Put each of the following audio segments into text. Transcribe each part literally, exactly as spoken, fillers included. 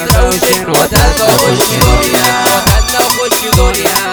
دوشين وتالتة وخش دنيا وتالتة وخش دنيا.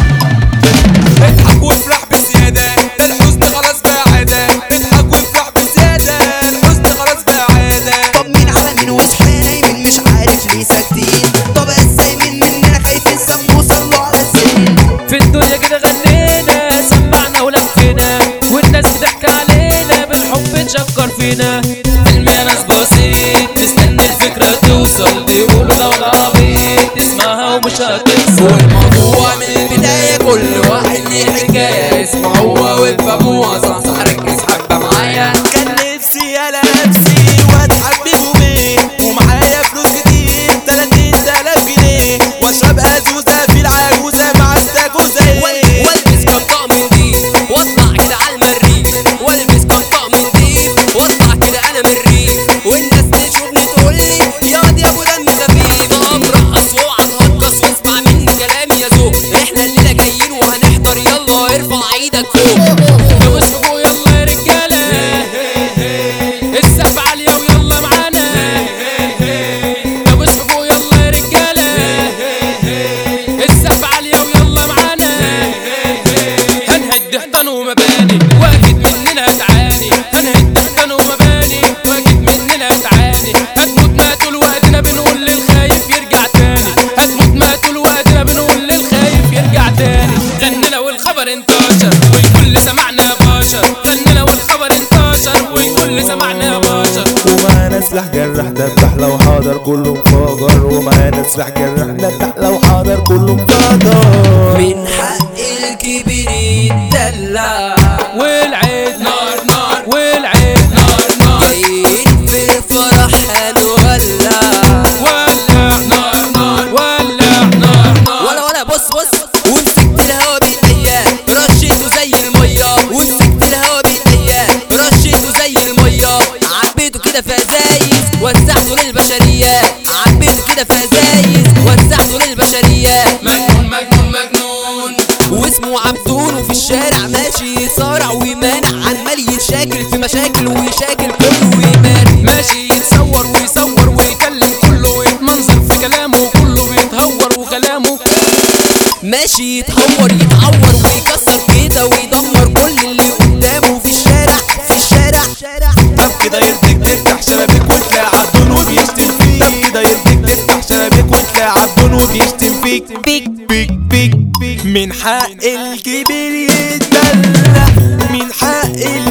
اضحك وافرح بزيادة ده الحزن خلاص بقى عادة. اضحك وافرح بزيادة الحزن خلاص بقى عادة. طب مين على مين وصحينا نايمين مش عارف ليه ساكتين. طب ازاي من مننا خايفين سموا صلوا على السنين. في الدنيا كده غنينا سمعنا ولفينا والناس بتحكي علينا بالحب تشكر فينا. فيلم يا ناس بسيط مستني الفكرة توصل بيقولوا ده ولا عبيط تسمعها ومش هتكسر. والموضوع من البداية كل واحد ليه حكاية اسمه هو وافهموها صح صح ركز حبة معايا. كان نفسي على نفسي واضحك بيومين ومعايا فلوس كتير تلاتين تلاف جنيه واشرب ازوزة في العجوزة مع استاكوزة. والبس كام طقم نضيف واطلع كده على المريخ. والبس كام طقم نضيف واطلع كده انا من الريف. والناس تشوفني تقولي يا واد يا ابو دم خفيف. طب رقص واقعد هجص واسمع مني كلامي يا ذوق. احنا الليلة جايين وهنحضر يلا ارفع ايدك فوق. دوش فوق يلا يا رجالة السقف عالية ويلا معانا. دوش فوق يلا يا رجالة السقف عالية ويلا معانا. هنهد حيطان ومباني واكيد مننا هتعاني. هنهد حيطان ومباني واكيد مننا هتعاني. هتموت ماتوا لوقتنا بنقول للخايف يرجع تاني. هتموت ماتوا لوقتنا بنقول للخايف يرجع تاني. غننا والخبر انتشر والكل سمعنا بشر. غننا والخبر انتشر والكل سمعنا بشر. ومعانا سلاح جرح دبح لو حاضر كله انفجر. ومعانا سلاح جرح دبح لو حاضر كله انفجر. من حق الكبير يتدلع والعيد نار نار والعيد نار نار. جايين في الفرح هنولع ولع نار نار ولع نار نار. ولا ولا بص بص ومسكت الهوا بايديا رشيته زي الميه. ومسكت الهوا بايديا رشيته زي الميه. عبيته كده فزايز وزعته للبشريه. عبيته كده فزايز وزعته للبشريه. مجنون مجنون مجنون واسمه عبدون وفي الشارع ماشي يصارع ويمانع عمال يشاكل في مشاكل ويشاكل كله ويمانع. ماشي يتصور ويصور ويكلم كله ويتمنظر في كلامه كله بيتهور وكلامه. ماشي يتهور يتعور ويكسر كده ويدمر كل اللي قدامه في الشارع في الشارع. طب كده يرضيك تفتح شبابيك وتلاقي عبدون وبيشتم فيك. طب كده يرضيك تفتح شبابيك وتلاقي عبدون وبيشتم فيك. بيك بيك بيك بيك من حق الكبير يتدلع. من حق